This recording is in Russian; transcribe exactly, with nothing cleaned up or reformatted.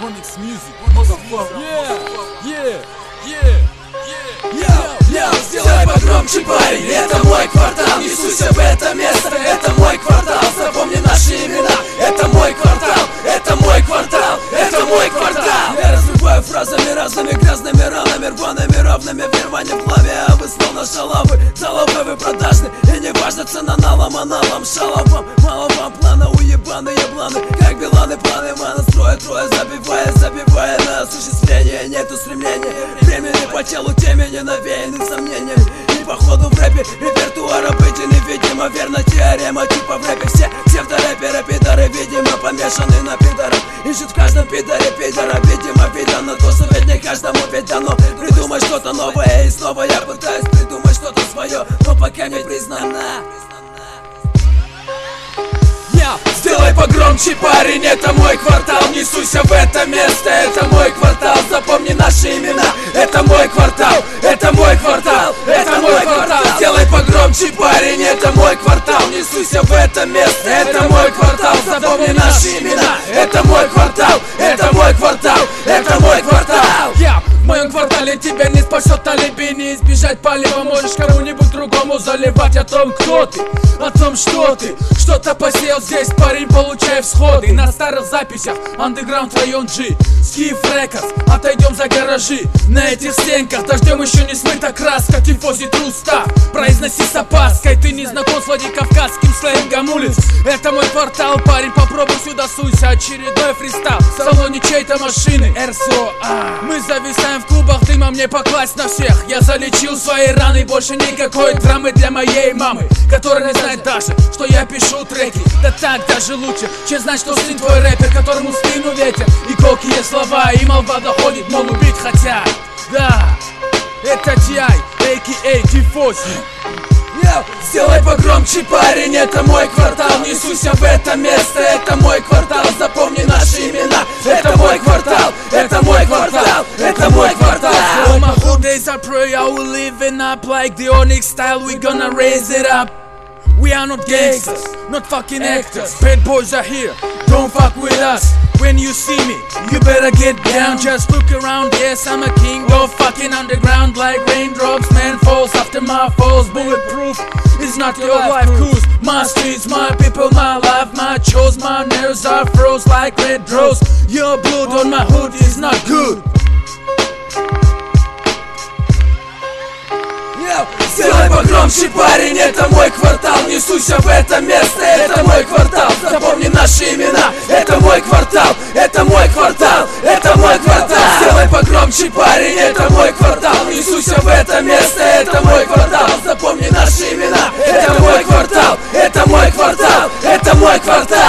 Onyx Music, motherfucker. Yeah, yeah, yeah, yeah. Yo, yo, сделай погромче, парень, это мой квартал. Несуйся в это место, это мой квартал. Запомни наши имена, это мой квартал, это мой квартал, это мой квартал. Я разрываю фразами разными, грязными ранами, рваными, ровными, вирванием в пламя. А вы словно шалавы, заловы вы продажны. И не важно цена налом, а налом шалавам. Мало вам плана, уебаны, ебланы. Как Биланы, планы, мана, строя, трое, забивая, забивая на осуществление. Нету стремления, времени по телу, темени навеяны сомнениями. И походу в рэпе репертуар обыденный, видимо, верно теорема. Типа в рэпе все псевдорэперы, пидоры, видимо, помешаны на пидорах. Ищут в каждом пидоре пидора, видимо, видно то, что ведь не каждому ведь дано придумать что-то новое. И снова я пытаюсь придумать что-то свое, но пока не признано. Сделай погромче, парень, это мой квартал. Несуйся в это место, это мой квартал. Запомни наши имена, это мой квартал, это мой квартал, это мой квартал. Сделай погромче, парень, это мой квартал. Несуйся в это место, это мой квартал. Запомни наши имена, это мой квартал, это мой квартал, это мой квартал. Я в моем квартале тебя не спасет алиби, не избежать полива. Можешь кому-нибудь другому заливать о том, кто ты, о том, что ты что-то посеял здесь, парень, получай всходы. На старых записях Underground район G, Skiff Records, отойдем за гаражи. На этих стенках дождем еще не смыта краска. Тифозит уста, произноси с опаской. Ты не знаком с владикавказским сленгом улиц. Это мой квартал, парень, попробуй сюда суйся. Очередной фристайл в салоне чьей-то машины эр эс о а. Мы зависаем в клубах, дымом не покласть на всех. Я залечил свои раны, больше никакой драмы для моей мамы, которая не знает даже, что я пишу треки. Да так даже лучше, чем знать, что сын твой рэпер, которому в спину ветер и колкие слова, и молва доходит, мол, убить хотят. Да, это ти ай, а ка а. Тифози. Сделай погромче, парень, это мой квартал. Несуйся в это место, это мой квартал. Запомни наши имена, это мой квартал, это мой квартал, это мой квартал. All my whole days I pray I will live it up like the Onyx style, we gonna raise it up. We are not gangsters, not fucking actors. Bad boys are here, don't fuck with us. When you see me, you better get down. Just look around, yes, I'm a king of fucking underground. Like raindrops, man falls after my falls. Bulletproof is not your life cruise. My streets, my people, my life, my chores. My nerves are froze like red rose. Your blood on my hood is not good. Сделай погромче, парень, это мой квартал. Несуйся в это место, это мой квартал. Запомни наши имена, это мой квартал, это мой квартал, это мой квартал. Сделай погромче, парень, это мой квартал. Несуйся в это место, это мой квартал. Запомни наши имена, это мой квартал, это мой квартал, это мой квартал.